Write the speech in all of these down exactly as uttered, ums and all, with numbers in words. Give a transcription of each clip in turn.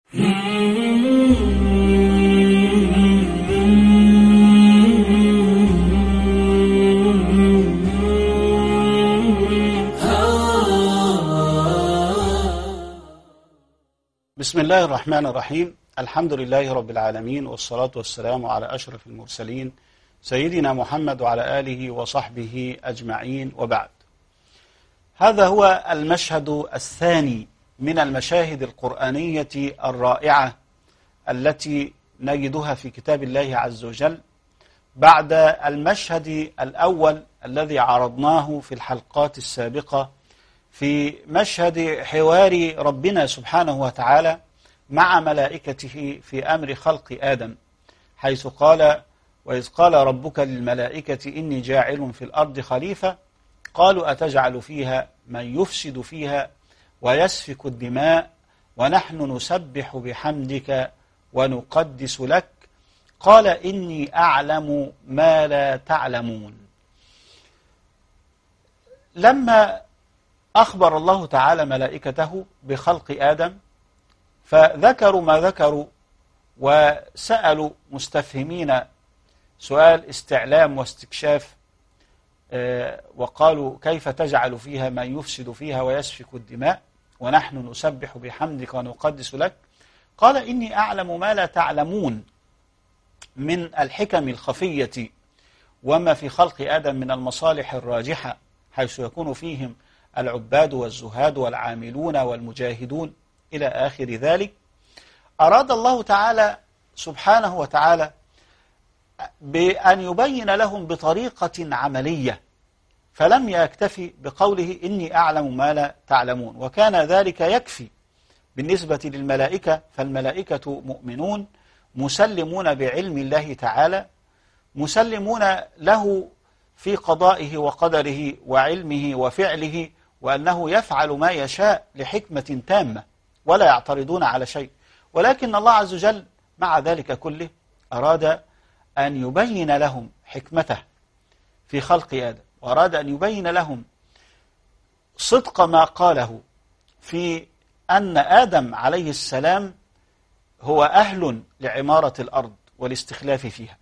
بسم الله الرحمن الرحيم. الحمد لله رب العالمين، والصلاة والسلام على أشرف المرسلين سيدنا محمد وعلى آله وصحبه أجمعين، وبعد. هذا هو المشهد الثاني من المشاهد القرآنية الرائعة التي نجدها في كتاب الله عز وجل بعد المشهد الأول الذي عرضناه في الحلقات السابقة، في مشهد حوار ربنا سبحانه وتعالى مع ملائكته في أمر خلق آدم، حيث قال: وإذ قال ربك للملائكة إني جاعل في الأرض خليفة قالوا أتجعل فيها من يفسد فيها ويسفك الدماء ونحن نسبح بحمدك ونقدس لك قال إني أعلم ما لا تعلمون. لما أخبر الله تعالى ملائكته بخلق آدم فذكروا ما ذكروا، وسألوا مستفهمين سؤال استعلام واستكشاف، وقالوا: كيف تجعل فيها من يفسد فيها ويسفك الدماء ونحن نسبح بحمدك ونقدس لك؟ قال إني أعلم ما لا تعلمون، من الحكم الخفية وما في خلق آدم من المصالح الراجحة، حيث يكون فيهم العباد والزهاد والعاملون والمجاهدون إلى آخر ذلك. أراد الله تعالى سبحانه وتعالى بأن يبين لهم بطريقة عملية، فلم يكتفي بقوله إني أعلم ما لا تعلمون، وكان ذلك يكفي بالنسبة للملائكة، فالملائكة مؤمنون مسلمون بعلم الله تعالى، مسلمون له في قضائه وقدره وعلمه وفعله، وأنه يفعل ما يشاء لحكمة تامة ولا يعترضون على شيء. ولكن الله عز وجل مع ذلك كله أراد أن يبين لهم حكمته في خلق آدم، وأراد أن يبين لهم صدق ما قاله في أن آدم عليه السلام هو أهل لعمارة الأرض والاستخلاف فيها.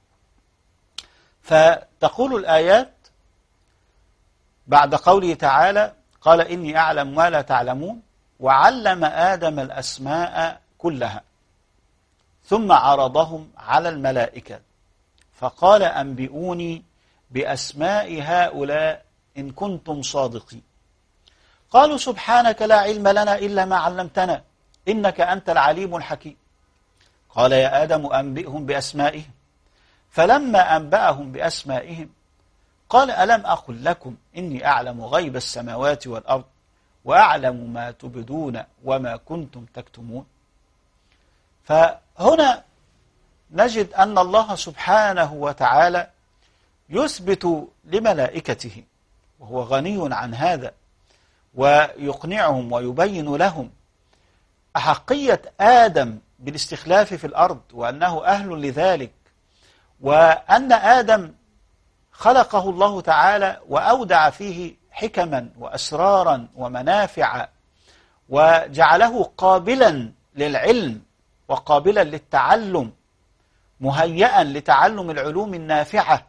فتقول الآيات بعد قوله تعالى: قال إني أعلم ما لا تعلمون وعلم آدم الأسماء كلها ثم عرضهم على الملائكة فقال أنبئوني بأسماء هؤلاء إن كنتم صادقين. قالوا سبحانك لا علم لنا إلا ما علمتنا إنك أنت العليم الحكيم. قال يا آدم أنبئهم بأسمائهم فلما أنبأهم بأسمائهم قال ألم أقل لكم إني أعلم غيب السماوات والأرض وأعلم ما تبدون وما كنتم تكتمون. فهنا نجد أن الله سبحانه وتعالى يثبت لملائكته وهو غني عن هذا، ويقنعهم ويبين لهم أحقية آدم بالاستخلاف في الأرض وأنه أهل لذلك، وأن آدم خلقه الله تعالى وأودع فيه حكما وأسرارا ومنافع، وجعله قابلا للعلم وقابلا للتعلم، مهيئا لتعلم العلوم النافعة،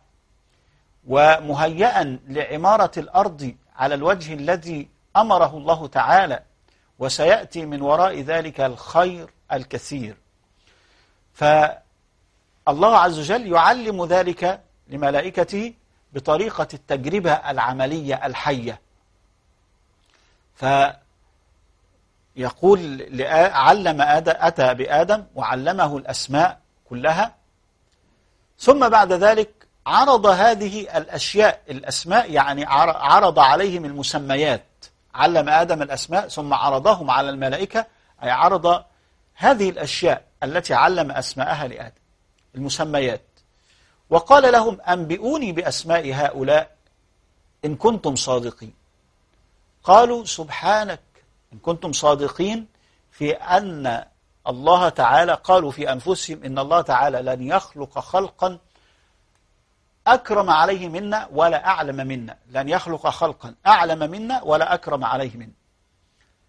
ومهيئا لعمارة الأرض على الوجه الذي أمره الله تعالى، وسيأتي من وراء ذلك الخير الكثير. فالله عز وجل يعلم ذلك لملائكته بطريقة التجربة العملية الحية. فيقول علم آدم، أتى بآدم وعلمه الأسماء كلها، ثم بعد ذلك عرض هذه الأشياء، الأسماء يعني عرض عليهم المسميات، علم آدم الأسماء ثم عرضهم على الملائكة، أي عرض هذه الأشياء التي علم أسماءها لآدم، المسميات، وقال لهم أنبئوني بأسماء هؤلاء إن كنتم صادقين. قالوا سبحانك إن كنتم صادقين في أن الله تعالى، قالوا في أنفسهم إن الله تعالى لن يخلق خلقا أكرم عليه منا ولا أعلم منا، لن يخلق خلقا أعلم منا ولا أكرم عليه منا.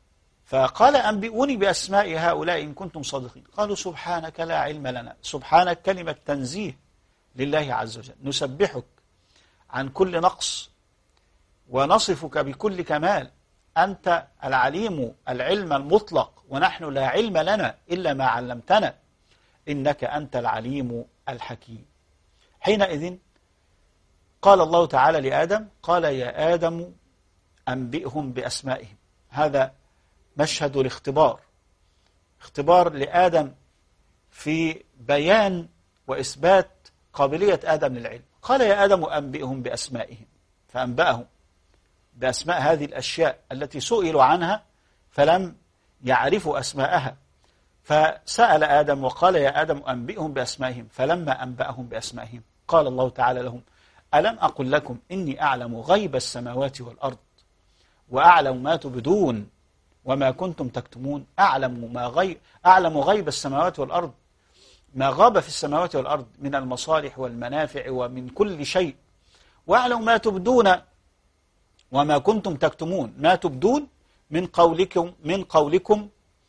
فقال أنبئوني بأسماء هؤلاء إن كنتم صادقين. قالوا سبحانك لا علم لنا. سبحانك كلمة تنزيه لله عز وجل، نسبحك عن كل نقص ونصفك بكل كمال، أنت العليم العلم المطلق ونحن لا علم لنا إلا ما علمتنا إنك أنت العليم الحكيم. حينئذ قال الله تعالى لآدم، قال يا آدم أنبئهم بأسمائهم. هذا مشهد الاختبار، اختبار لآدم في بيان وإثبات قابلية آدم للعلم. قال يا آدم أنبئهم بأسمائهم، فأنبأهم بأسماء هذه الأشياء التي سئلوا عنها فلم يعرفوا أسماءها. فسأل آدم وقال يا آدم أنبئهم بأسمائهم، فلما أنبأهم بأسمائهم قال الله تعالى لهم ألم أقل لكم إني أعلم غيب السماوات والأرض وأعلم ما تبدون وما كنتم تكتمون. أعلم ما غيب أعلم غيب السماوات والأرض، ما غاب في السماوات والأرض من المصالح والمنافع ومن كل شيء، وأعلم ما تبدون وما كنتم تكتمون. ما تبدون من قولكم من قولكم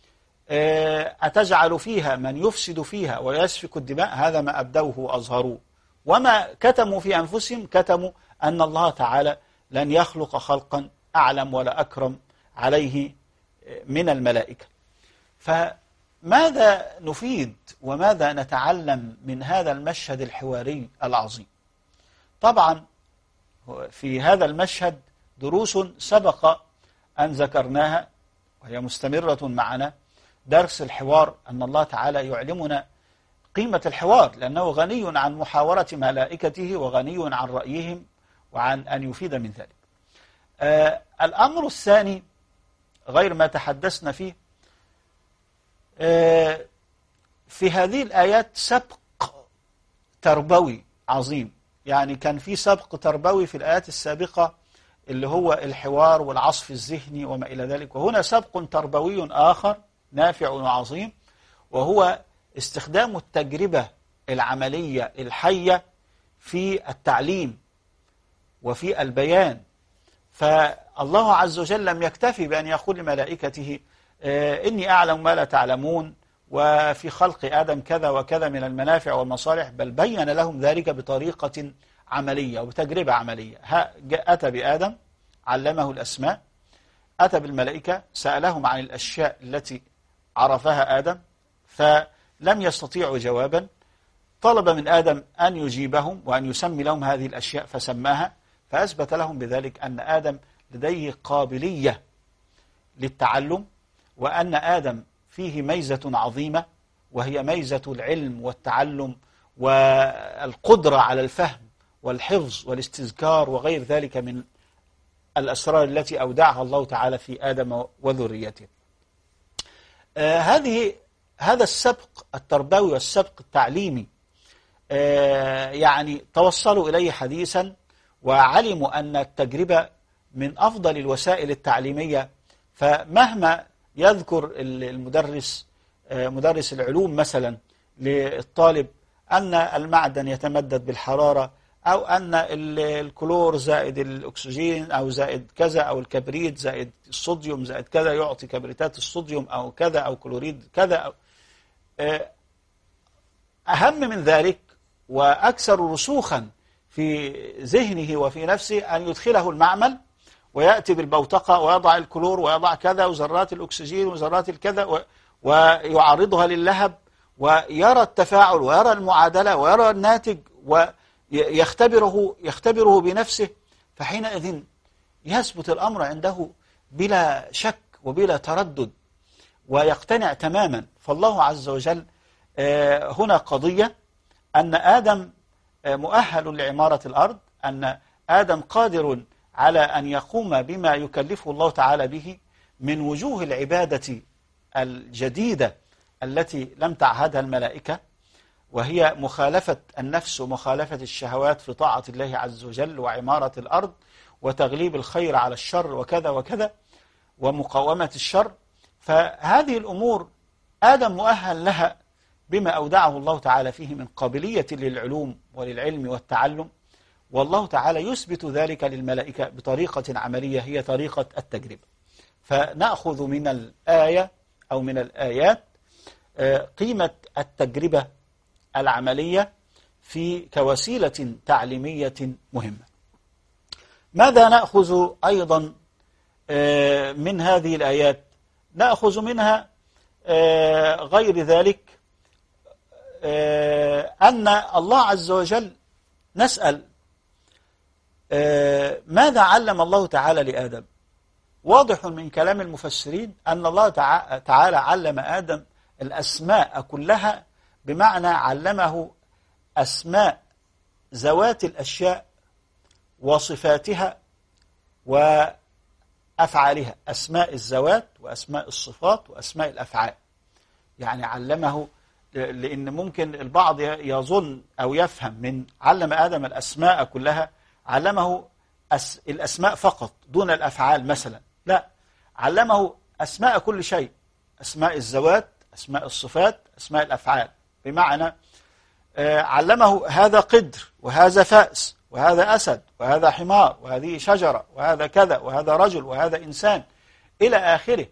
أتجعل فيها من يفسد فيها ويسفك الدماء، هذا ما أبدوه وأظهروه. وما كتموا في أنفسهم، كتموا أن الله تعالى لن يخلق خلقا أعلم ولا أكرم عليه من الملائكة. فماذا نفيد وماذا نتعلم من هذا المشهد الحواري العظيم؟ طبعا في هذا المشهد دروس سبق أن ذكرناها وهي مستمرة معنا. درس الحوار، أن الله تعالى يعلمنا قيمة الحوار، لأنه غني عن محاورة ملائكته وغني عن رأيهم وعن أن يفيد من ذلك. آه الأمر الثاني غير ما تحدثنا فيه، آه في هذه الآيات سبق تربوي عظيم. يعني كان في سبق تربوي في الآيات السابقة اللي هو الحوار والعصف الذهني وما إلى ذلك، وهنا سبق تربوي آخر نافع وعظيم، وهو استخدام التجربة العملية الحية في التعليم وفي البيان. فالله عز وجل لم يكتفي بأن يقول لملائكته إني أعلم ما لا تعلمون وفي خلق آدم كذا وكذا من المنافع والمصالح، بل بين لهم ذلك بطريقة عملية وبتجربة عملية. أتى بآدم علمه الأسماء، أتى بالملائكة سألهم عن الأشياء التي عرفها آدم فلم يستطيعوا جوابا، طلب من آدم أن يجيبهم وأن يسمي لهم هذه الأشياء فسماها، فأثبت لهم بذلك أن آدم لديه قابلية للتعلم، وأن آدم فيه ميزة عظيمة وهي ميزة العلم والتعلم والقدرة على الفهم والحفظ والاستذكار وغير ذلك من الأسرار التي أودعها الله تعالى في آدم وذريته. آه هذه هذا السبق التربوي والسبق التعليمي آه يعني توصلوا إليه حديثا وعلموا أن التجربة من أفضل الوسائل التعليمية. فمهما يذكر المدرس آه مدرس العلوم مثلا للطالب أن المعدن يتمدد بالحرارة، أو أن الكلور زائد الأكسجين أو زائد كذا، أو الكبريت زائد الصوديوم زائد كذا يعطي كبريتات الصوديوم أو كذا، أو كلوريد كذا أو أهم من ذلك وأكثر رسوخا في ذهنه وفي نفسه أن يدخله المعمل ويأتي بالبوتقة ويضع الكلور ويضع كذا وذرات الأكسجين وذرات الكذا ويعرضها للهب ويرى التفاعل ويرى المعادلة ويرى الناتج ويختبره يختبره بنفسه. فحينئذ يثبت الأمر عنده بلا شك وبلا تردد ويقتنع تماما. فالله عز وجل هنا قضية أن آدم مؤهل لعمارة الأرض، أن آدم قادر على أن يقوم بما يكلفه الله تعالى به من وجوه العبادة الجديدة التي لم تعهدها الملائكة، وهي مخالفة النفس ومخالفة الشهوات في طاعة الله عز وجل وعمارة الأرض وتغليب الخير على الشر وكذا وكذا ومقاومة الشر. فهذه الأمور آدم مؤهل لها بما أودعه الله تعالى فيه من قابلية للعلوم وللعلم والتعلم، والله تعالى يثبت ذلك للملائكة بطريقة عملية هي طريقة التجربة. فنأخذ من الآية أو من الآيات قيمة التجربة العملية في كوسيلة تعليمية مهمة. ماذا نأخذ أيضا من هذه الآيات؟ نأخذ منها غير ذلك أن الله عز وجل، نسأل ماذا علم الله تعالى لآدم؟ واضح من كلام المفسرين أن الله تعالى علم آدم الأسماء كلها، بمعنى علمه أسماء ذوات الأشياء وصفاتها وأفعالها، أسماء الذوات وأسماء الصفات وأسماء الأفعال. يعني علمه، لأن ممكن البعض يظن أو يفهم من علم آدم الأسماء كلها علمه الأسماء فقط دون الأفعال مثلا، لا، علمه أسماء كل شيء، أسماء الذوات، أسماء الصفات، أسماء الأفعال. بمعنى علمه هذا قدر وهذا فأس وهذا أسد وهذا حمار وهذه شجرة وهذا كذا وهذا رجل وهذا إنسان إلى آخره.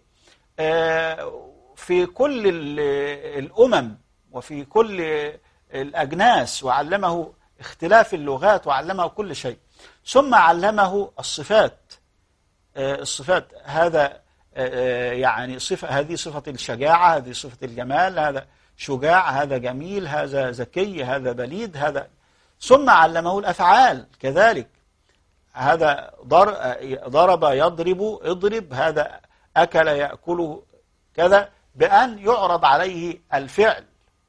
في كل الأمم وفي كل الأجناس، وعلمه اختلاف اللغات وعلمه كل شيء. ثم علمه الصفات، الصفات هذا يعني صفة، هذه صفة الشجاعة، هذه صفة الجمال، هذا شجاع، هذا جميل، هذا ذكي، هذا بليد، هذا. ثم علمه الأفعال كذلك، هذا ضرب يضرب اضرب، هذا أكل يأكل كذا، بأن يعرض عليه الفعل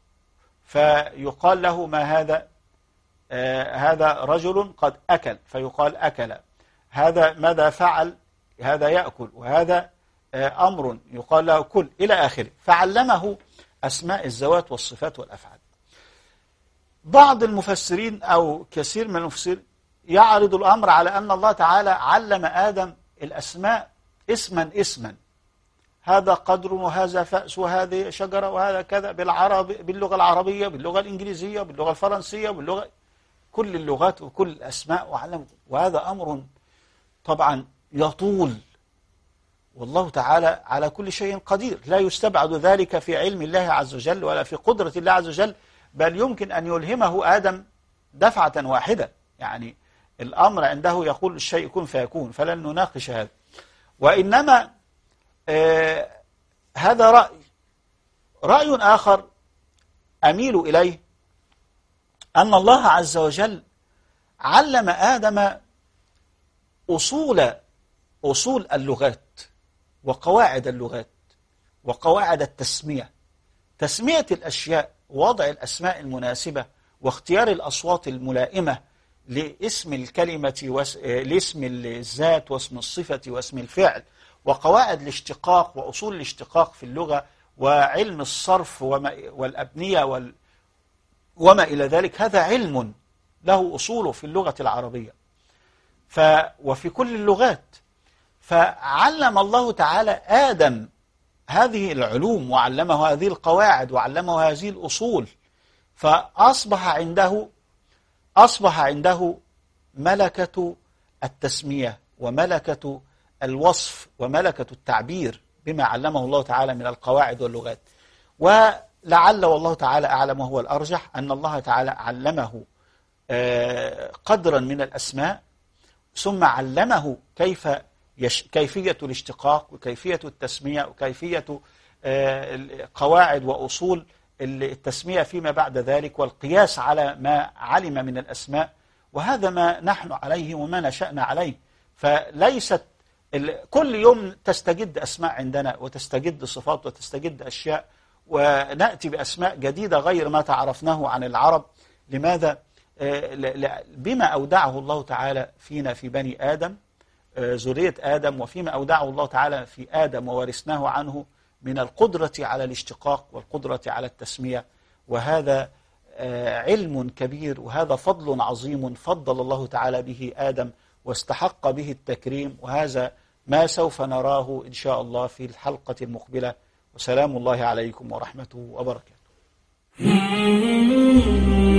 فيقال له ما هذا؟ آه هذا رجل قد أكل، فيقال أكل. هذا ماذا فعل؟ هذا يأكل. وهذا آه أمر يقال له كل، إلى آخره. فعلمه أسماء الذوات والصفات والأفعال. بعض المفسرين أو كثير من المفسرين يعرض الأمر على أن الله تعالى علم آدم الأسماء اسما اسما، هذا قدر وهذا فأس وهذه شجرة وهذا كذا، بالعرب، باللغة العربية، باللغة الإنجليزية، باللغة الفرنسية، باللغة كل اللغات وكل الأسماء وعلم. وهذا أمر طبعا يطول، والله تعالى على كل شيء قدير، لا يستبعد ذلك في علم الله عز وجل ولا في قدرة الله عز وجل، بل يمكن أن يلهمه آدم دفعة واحدة. يعني الأمر عنده يقول الشيء كن فيكون، فلن نناقش هذا. وإنما آه هذا رأي. رأي آخر أميل إليه أن الله عز وجل علم آدم أصول أصول اللغات وقواعد اللغات وقواعد التسمية، تسمية الأشياء، وضع الأسماء المناسبة، واختيار الأصوات الملائمة لاسم الكلمة لاسم الذات واسم الصفة واسم الفعل، وقواعد الاشتقاق وأصول الاشتقاق في اللغة، وعلم الصرف والأبنية وال وما إلى ذلك. هذا علم له أصوله في اللغة العربية ف وفي كل اللغات. فعلم الله تعالى آدم هذه العلوم وعلمه هذه القواعد وعلمه هذه الأصول، فأصبح عنده أصبح عنده ملكة التسمية وملكة الوصف وملكة التعبير بما علمه الله تعالى من القواعد واللغات. ولعل والله تعالى أعلم وهو الأرجح أن الله تعالى علمه قدرا من الأسماء، ثم علمه كيف يش كيفية الاشتقاق وكيفية التسمية وكيفية قواعد وأصول التسمية فيما بعد ذلك، والقياس على ما علم من الأسماء. وهذا ما نحن عليه وما نشأنا عليه. فليست كل يوم تستجد أسماء عندنا وتستجد صفات وتستجد أشياء، ونأتي بأسماء جديدة غير ما تعرفناه عن العرب. لماذا؟ بما أودعه الله تعالى فينا في بني آدم، ذرية آدم، وفيما أودعه الله تعالى في آدم وورثناه عنه من القدرة على الاشتقاق والقدرة على التسمية. وهذا علم كبير، وهذا فضل عظيم فضل الله تعالى به آدم واستحق به التكريم. وهذا ما سوف نراه إن شاء الله في الحلقة المقبلة. وسلام الله عليكم ورحمته وبركاته.